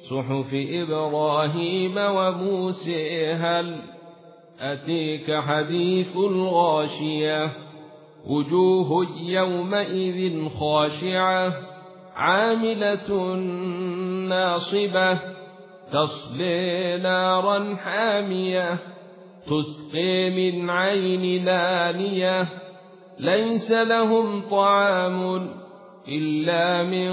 صحف إبراهيم وموسى. هل أتيك حديث الغاشية وجوه يومئذ خاشعة عاملة ناصبة تصلي نارا حامية تسقي من عين آنية ليس لهم طعام إلا من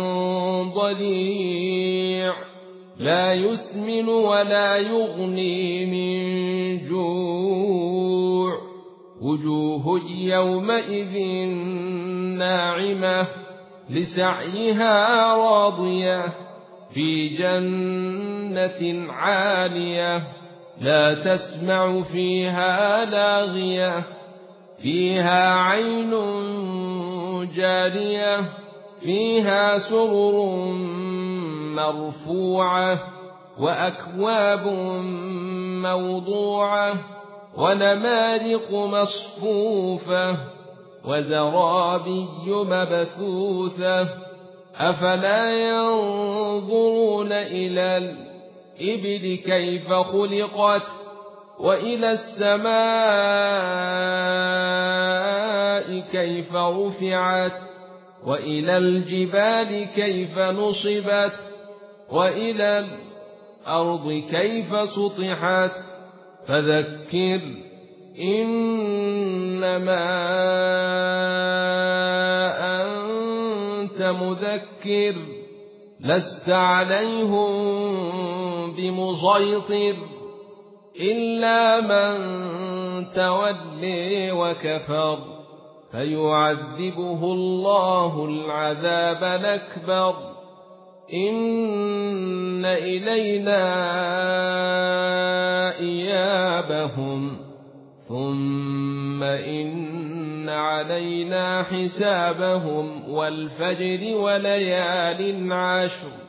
ضريع لا يسمن ولا يغني من جوع وجوه يومئذ ناعمة لسعيها راضية في جنة عالية لا تسمع فيها لاغية فيها عين جارية فيها سرر مرفوعة وأكواب موضوعة ونمارق مصفوفة وزرابي مبثوثة أفلا ينظرون إلى الإبل كيف خلقت وإلى السماء كيف رفعت وإلى الجبال كيف نصبت وإلى الأرض كيف سطحت فذكر إنما أنت مذكر لست عليهم بمسيطر إلا من تولي وكفر فيعذبه الله العذاب الأكبر إن إلينا إيابهم ثم إن علينا حسابهم والفجر وليال عشر